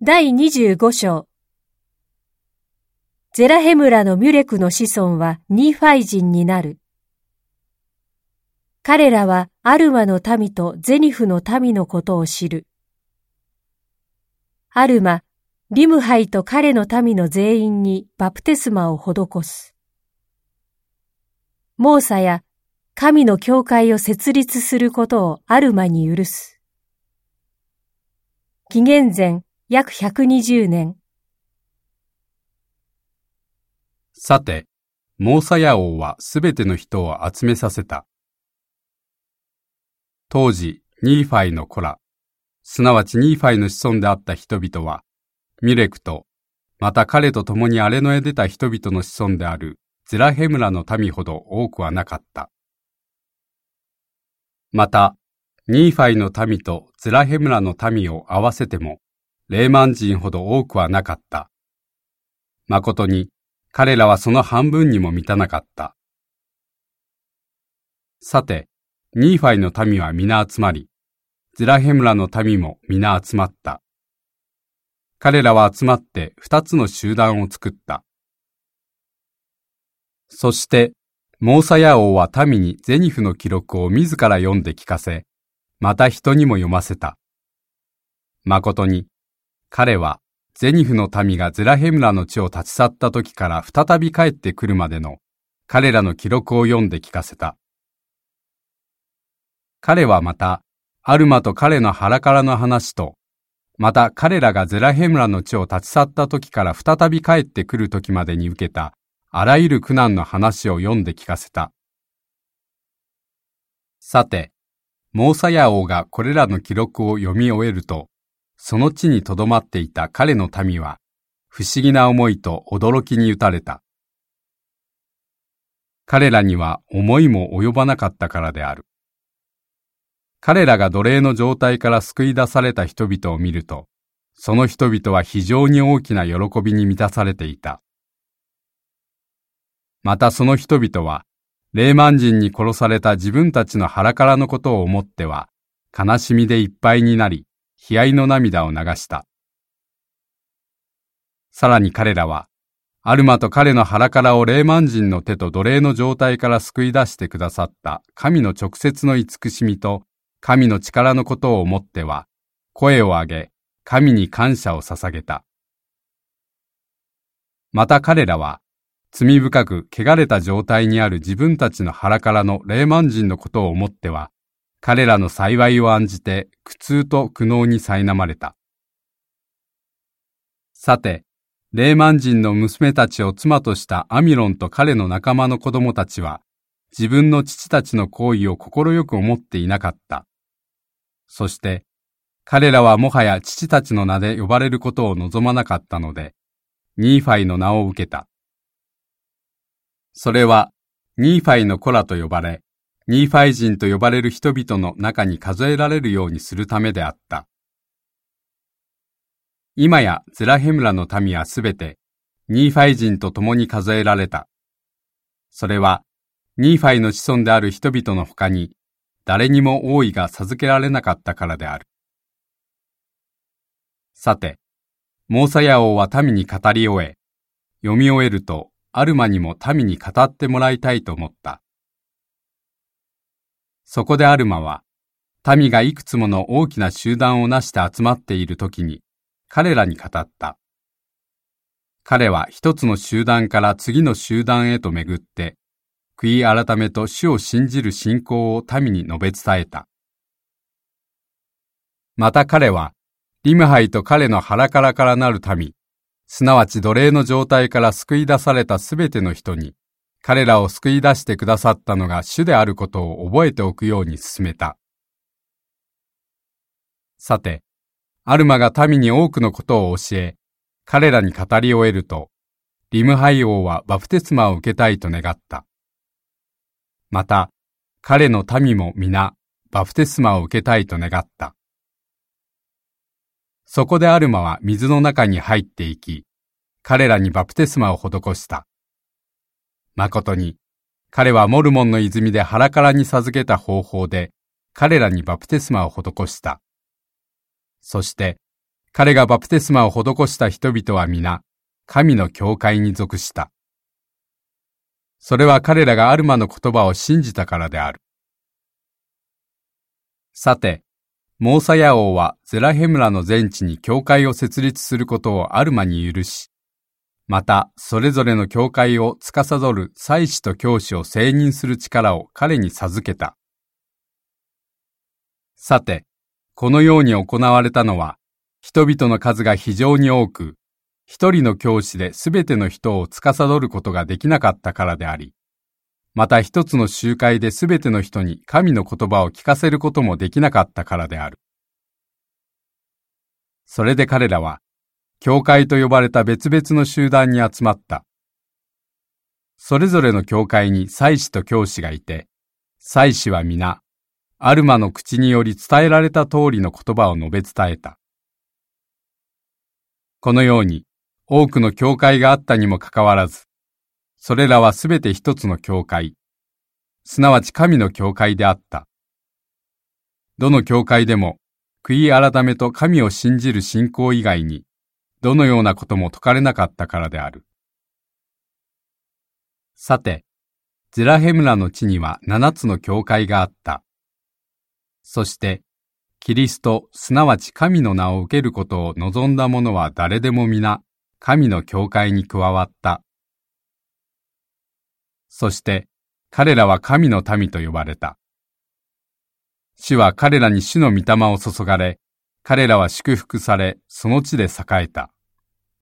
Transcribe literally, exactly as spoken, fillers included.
だいにじゅうご章。ゼラヘムラのミュレクの子孫はニーファイ人になる。彼らはアルマの民とゼニフの民のことを知る。アルマ、リムハイと彼の民の全員にバプテスマを施す。モーサや神の教会を設立することをアルマに許す。紀元前約ひゃくにじゅうねん。 さて、モーサヤ王はすべての人を集めさせた。当時、ニーファイの子ら、すなわちニーファイの子孫であった人々は、ミュレクと、また彼と共に荒野へ出た人々の子孫であるゼラヘムラの民ほど多くはなかった。また、ニーファイの民とゼラヘムラの民を合わせても、レーマン人ほど多くはなかった。まことに、彼らはその半分にも満たなかった。さて、ニーファイの民は皆集まり、ゼラヘムラの民も皆集まった。彼らは集まって二つの集団を作った。そして、モーサヤ王は民にゼニフの記録を自ら読んで聞かせ、また人にも読ませた。まことに、彼はゼニフの民がゼラヘムラの地を立ち去った時から再び帰ってくるまでの彼らの記録を読んで聞かせた。彼はまた、アルマと彼の腹からの話と、また彼らがゼラヘムラの地を立ち去った時から再び帰ってくる時までに受けたあらゆる苦難の話を読んで聞かせた。さて、モーサヤ王がこれらの記録を読み終えると、その地にとどまっていた彼の民は、不思議な思いと驚きに打たれた。彼らには思いも及ばなかったからである。彼らが奴隷の状態から救い出された人々を見ると、その人々は非常に大きな喜びに満たされていた。またその人々は、レーマン人に殺された自分たちの腹からのことを思っては、悲しみでいっぱいになり、悲哀の涙を流した。さらに彼らは、アルマと彼の腹からをレーマン人の手と奴隷の状態から救い出してくださった神の直接の慈しみと、神の力のことを思っては、声を上げ、神に感謝を捧げた。また彼らは、罪深く汚れた状態にある自分たちの腹からのレーマン人のことを思っては、彼らの幸いを案じて苦痛と苦悩に苛まれた。さて、レーマン人の娘たちを妻としたアミロンと彼の仲間の子供たちは、自分の父たちの行為を快く思っていなかった。そして、彼らはもはや父たちの名で呼ばれることを望まなかったので、ニーファイの名を受けた。それは、ニーファイの子らと呼ばれ、ニーファイ人と呼ばれる人々の中に数えられるようにするためであった。今やゼラヘムラの民はすべて、ニーファイ人と共に数えられた。それは、ニーファイの子孫である人々の他に、誰にも王位が授けられなかったからである。さて、モーサヤ王は民に語り終え、読み終えると、アルマにも民に語ってもらいたいと思った。そこでアルマは、民がいくつもの大きな集団をなして集まっているときに、彼らに語った。彼は一つの集団から次の集団へと巡って、悔い改めと主を信じる信仰を民に述べ伝えた。また彼は、リムハイと彼の腹からからなる民、すなわち奴隷の状態から救い出されたすべての人に、彼らを救い出してくださったのが主であることを覚えておくように進めた。さて、アルマが民に多くのことを教え、彼らに語り終えると、リムハイ王はバプテスマを受けたいと願った。また、彼の民も皆、バプテスマを受けたいと願った。そこでアルマは水の中に入っていき、彼らにバプテスマを施した。まことに、彼はモルモンの泉で腹からに授けた方法で、彼らにバプテスマを施した。そして、 彼がバプテスマを施した人々は皆、神の教会に属した。それは彼らがアルマの言葉を信じたからである。さて、モーサヤ王はゼラヘムラの全地に教会を設立することをアルマに許し、またそれぞれの教会を司る祭司と教師を承認する力を彼に授けた。さて、このように行われたのは、人々の数が非常に多く、一人の教師ですべての人を司ることができなかったからであり、また一つの集会ですべての人に神の言葉を聞かせることもできなかったからである。それで彼らは、教会と呼ばれた別々の集団に集まった。それぞれの教会に祭司と教師がいて、祭司は皆、アルマの口により伝えられた通りの言葉を述べ伝えた。このように、多くの教会があったにもかかわらず、それらはすべて一つの教会、すなわち神の教会であった。どの教会でも、悔い改めと神を信じる信仰以外に、どのようなことも説かれなかったからである。さて、ゼラヘムラの地には七つの教会があった。そして、キリスト、すなわち神の名を受けることを望んだ者は誰でも皆、神の教会に加わった。そして、彼らは神の民と呼ばれた。主は彼らに主の御霊を注がれ、彼らは祝福され、その地で栄えた。